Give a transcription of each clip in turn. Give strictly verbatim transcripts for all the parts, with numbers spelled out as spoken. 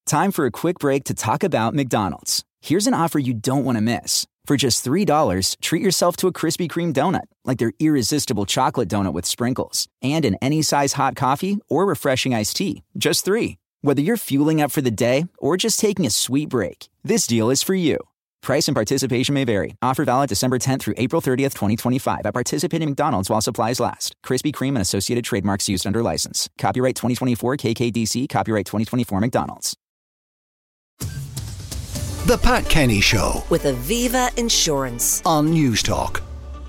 Time for a quick break to talk about McDonald's. Here's an offer you don't want to miss. For just three dollars, treat yourself to a Krispy Kreme donut, like their irresistible chocolate donut with sprinkles, and an any size hot coffee or refreshing iced tea. Just three. Whether you're fueling up for the day or just taking a sweet break, this deal is for you. Price and participation may vary. Offer valid December tenth through April thirtieth, twenty twenty-five at participating McDonald's while supplies last. Krispy Kreme and associated trademarks used under license. Copyright twenty twenty-four K K D C. Copyright twenty twenty-four McDonald's. The Pat Kenny Show with Aviva Insurance on News Talk.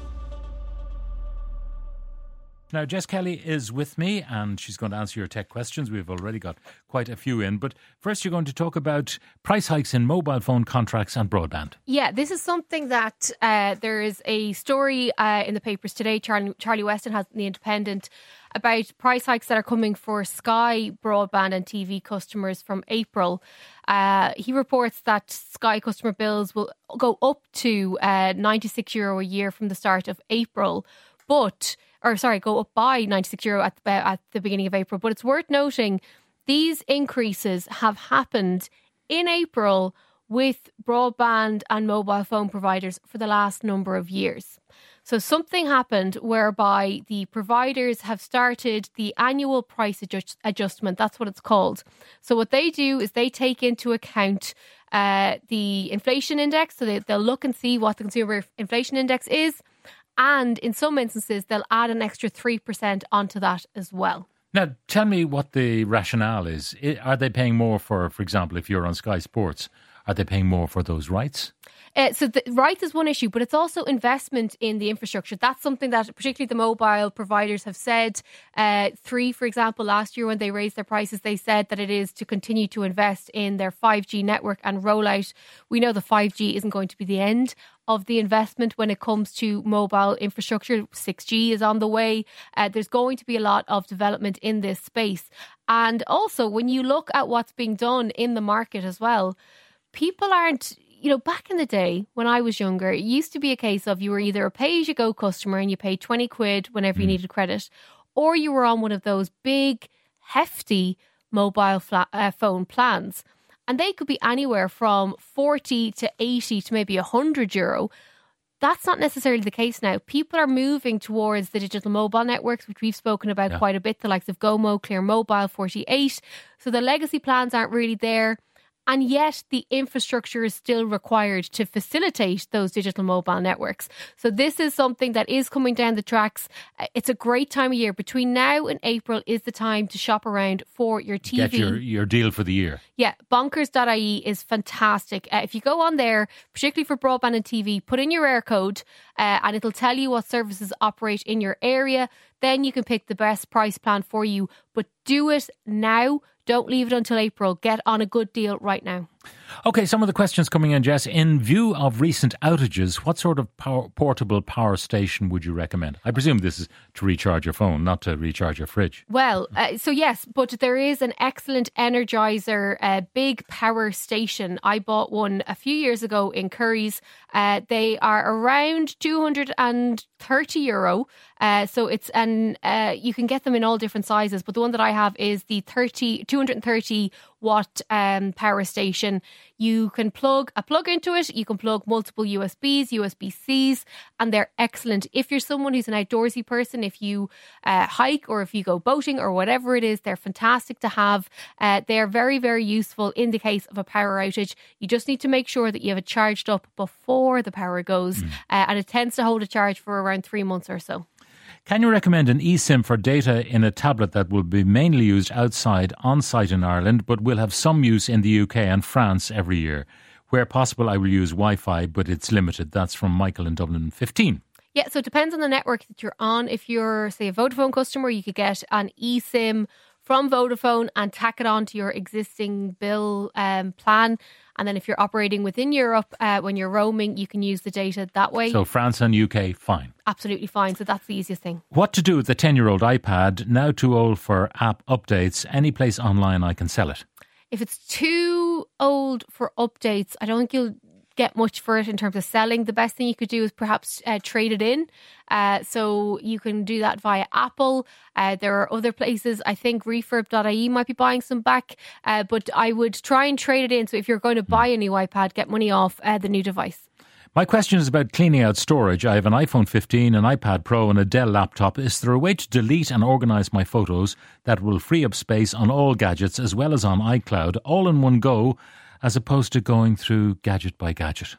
Now, Jess Kelly is with me and she's going to answer your tech questions. We've already got quite a few in. But first, you're going to talk about price hikes in mobile phone contracts and broadband. Yeah, this is something that uh, there is a story uh, in the papers today. Charlie, Charlie Weston has in The Independent about price hikes that are coming for Sky broadband and T V customers from April. Uh, he reports that Sky customer bills will go up to uh, ninety-six euro a year from the start of April, but or sorry, go up by ninety-six euro at the, at the beginning of April. But it's worth noting these increases have happened in April with broadband and mobile phone providers for the last number of years. So something happened whereby the providers have started the annual price adjust- adjustment. That's what it's called. So what they do is they take into account uh, the inflation index. So they, they'll look and see what the consumer inflation index is. And in some instances, they'll add an extra three percent onto that as well. Now, tell me what the rationale is. Are they paying more for, for example, if you're on Sky Sports, are they paying more for those rights? Uh, so the rights is one issue, but it's also investment in the infrastructure. That's something that particularly the mobile providers have said. Uh, Three, for example, last year when they raised their prices, they said that it is to continue to invest in their five G network and rollout. We know the five G isn't going to be the end of the investment when it comes to mobile infrastructure. six G is on the way. Uh, there's going to be a lot of development in this space. And also, when you look at what's being done in the market as well, people aren't, you know, back in the day when I was younger, it used to be a case of you were either a pay-as-you-go customer and you paid twenty quid whenever mm. you needed credit, or you were on one of those big, hefty mobile fla- uh, phone plans. And they could be anywhere from forty to eighty to maybe one hundred euro. That's not necessarily the case now. People are moving towards the digital mobile networks, which we've spoken about yeah. quite a bit, the likes of Gomo, Clear Mobile, forty-eight. So the legacy plans aren't really there. And yet the infrastructure is still required to facilitate those digital mobile networks. So this is something that is coming down the tracks. It's a great time of year. Between now and April is the time to shop around for your T V. Get your, your deal for the year. Yeah, bonkers dot I E is fantastic. Uh, if you go on there, particularly for broadband and T V, put in your air code uh, and it'll tell you what services operate in your area. Then you can pick the best price plan for you. But do it now. Don't leave it until April. Get on a good deal right now. Okay, some of the questions coming in, Jess. In view of recent outages, what sort of power, portable power station would you recommend? I presume this is to recharge your phone, not to recharge your fridge. Well, uh, so yes, but there is an excellent Energizer uh, big power station. I bought one a few years ago in Curry's. Uh, they are around two hundred thirty euro. Uh, so it's an uh, you can get them in all different sizes, but the one that I have is the thirty, two hundred thirty watt um, power station. You can plug a plug into it. You can plug multiple U S Bs, U S B Cs, and they're excellent. If you're someone who's an outdoorsy person, if you uh, hike or if you go boating or whatever it is, they're fantastic to have. Uh, they're very, very useful in the case of a power outage. You just need to make sure that you have it charged up before the power goes, mm. uh, and it tends to hold a charge for around three months or so. Can you recommend an eSIM for data in a tablet that will be mainly used outside on-site in Ireland, but will have some use in the U K and France every year? Where possible, I will use Wi-Fi, but it's limited. That's from Michael in Dublin fifteen. Yeah, so it depends on the network that you're on. If you're, say, a Vodafone customer, you could get an eSIM from Vodafone and tack it on to your existing bill um, plan. And then if you're operating within Europe, uh, when you're roaming, you can use the data that way. So France and U K, fine. Absolutely fine. So that's the easiest thing. What to do with the ten-year-old iPad, now too old for app updates? Any place online I can sell it? If it's too old for updates, I don't think you'll get much for it in terms of selling. The best thing you could do is perhaps uh, trade it in. Uh, so you can do that via Apple. Uh, there are other places. I think refurb dot I E might be buying some back. Uh, but I would try and trade it in. So if you're going to buy a new iPad, get money off uh, the new device. My question is about cleaning out storage. I have an iPhone fifteen, an iPad Pro and a Dell laptop. Is there a way to delete and organise my photos that will free up space on all gadgets as well as on iCloud, all in one go, as opposed to going through gadget by gadget?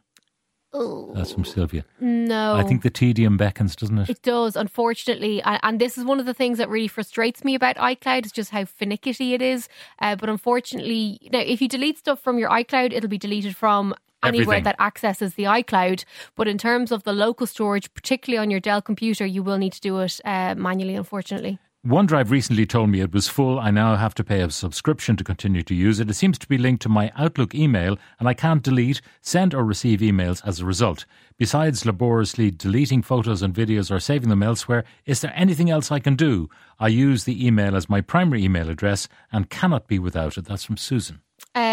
Oh, that's from Sylvia. No. I think the tedium beckons, doesn't it? It does, unfortunately. And, and this is one of the things that really frustrates me about iCloud, is just how finicky it is. Uh, but unfortunately, now, if you delete stuff from your iCloud, it'll be deleted from anywhere Everything. that accesses the iCloud. But in terms of the local storage, particularly on your Dell computer, you will need to do it uh, manually, unfortunately. OneDrive recently told me it was full. I now have to pay a subscription to continue to use it. It seems to be linked to my Outlook email and I can't delete, send or receive emails as a result. Besides laboriously deleting photos and videos or saving them elsewhere, is there anything else I can do? I use the email as my primary email address and cannot be without it. That's from Susan.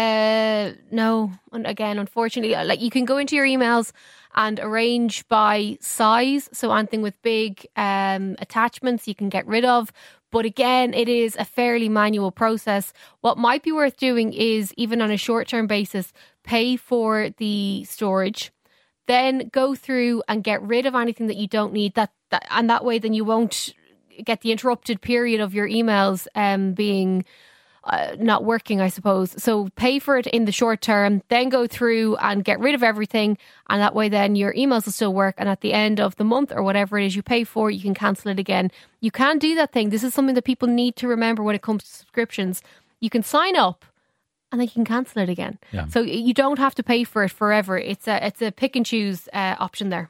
Uh, no, and again, unfortunately, like you can go into your emails and arrange by size. So anything with big um, attachments you can get rid of. But again, it is a fairly manual process. What might be worth doing is, even on a short-term basis, pay for the storage, then go through and get rid of anything that you don't need. That, that and that way, then you won't get the interrupted period of your emails um, being Uh, not working, I suppose. So pay for it in the short term, then go through and get rid of everything, and that way then your emails will still work, and at the end of the month or whatever it is you pay for, you can cancel it again. You can do that thing. This is something that people need to remember when it comes to subscriptions. You can sign up and then you can cancel it again. Yeah. So you don't have to pay for it forever. It's a, it's a pick and choose uh, option there.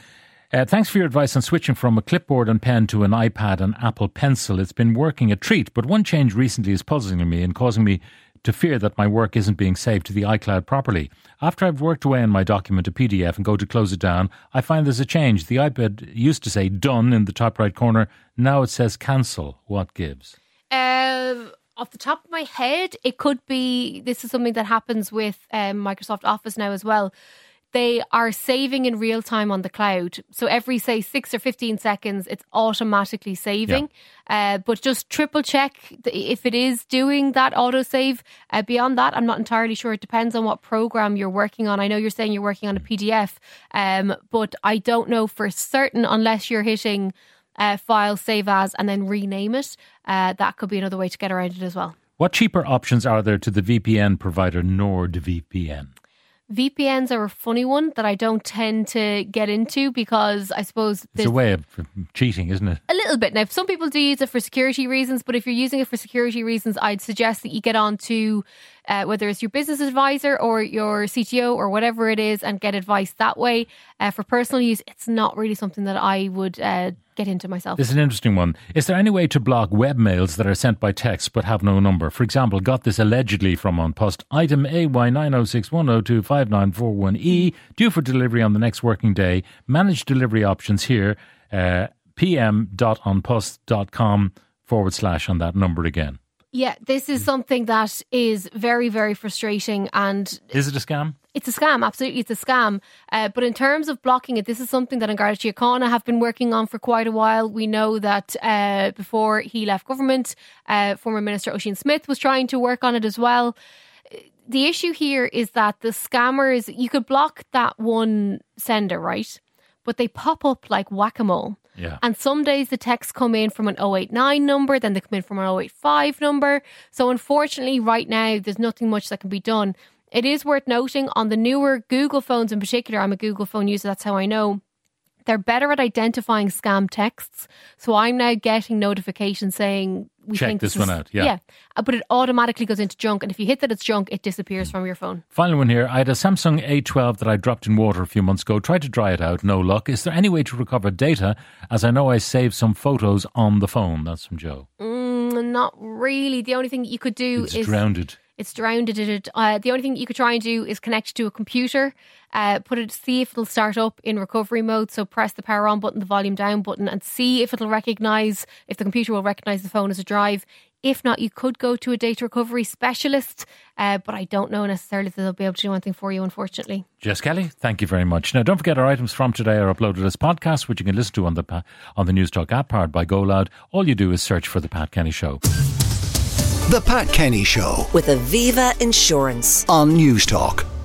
Uh, thanks for your advice on switching from a clipboard and pen to an iPad and Apple Pencil. It's been working a treat, but one change recently is puzzling me and causing me to fear that my work isn't being saved to the iCloud properly. After I've worked away on my document to P D F and go to close it down, I find there's a change. The iPad used to say done in the top right corner. Now it says cancel. What gives? Um, off the top of my head, it could be, this is something that happens with um, Microsoft Office now as well. They are saving in real time on the cloud. So every, say, six or fifteen seconds, it's automatically saving. Yeah. Uh, but just triple check if it is doing that autosave. Uh, beyond that, I'm not entirely sure. It depends on what program you're working on. I know you're saying you're working on a P D F, um, but I don't know for certain unless you're hitting uh, file, save as, and then rename it. Uh, that could be another way to get around it as well. What cheaper options are there to the V P N provider NordVPN? V P Ns are a funny one that I don't tend to get into because I suppose it's a way of cheating, isn't it? A little bit. Now, some people do use it for security reasons, but if you're using it for security reasons, I'd suggest that you get on to uh, whether it's your business advisor or your C T O or whatever it is and get advice that way. Uh, for personal use, it's not really something that I would uh, get into myself. This is an interesting one. Is there any way to block webmails that are sent by text but have no number? For example, got this allegedly from An Post. Item A Y nine oh six one oh two five nine four one E, due for delivery on the next working day. Manage delivery options here. Uh, pm.onpost.com forward slash on that number again. Yeah, this is something that is very, very frustrating. And is it a scam? It's a scam, absolutely, it's a scam. Uh, but in terms of blocking it, this is something that An Garda Síochána have been working on for quite a while. We know that uh, before he left government, uh, former Minister Oisin Smith was trying to work on it as well. The issue here is that the scammers, you could block that one sender, right? But they pop up like whack-a-mole. Yeah. And some days the texts come in from an oh eight nine number, then they come in from an oh eight five number. So unfortunately, right now, there's nothing much that can be done. It is worth noting on the newer Google phones in particular, I'm a Google phone user, that's how I know, they're better at identifying scam texts. So I'm now getting notifications saying, we check think this, this one is, out. Yeah. yeah. But it automatically goes into junk. And if you hit that it's junk, it disappears from your phone. Final one here. I had a Samsung A twelve that I dropped in water a few months ago. Tried to dry it out. No luck. Is there any way to recover data? As I know I saved some photos on the phone. That's from Joe. Mm, not really. The only thing you could do it's is... drowned. It's drowned it. Uh, the only thing you could try and do is connect to a computer, uh, put it, see if it'll start up in recovery mode. So press the power on button, the volume down button, and see if it'll recognise, if the computer will recognise the phone as a drive. If not, you could go to a data recovery specialist, uh, but I don't know necessarily that they'll be able to do anything for you, unfortunately. Jess Kelly, thank you very much. Now, don't forget our items from today are uploaded as podcasts, which you can listen to on the on the News Talk app powered by Go Loud. All you do is search for The Pat Kenny Show. The Pat Kenny Show with Aviva Insurance on News Talk.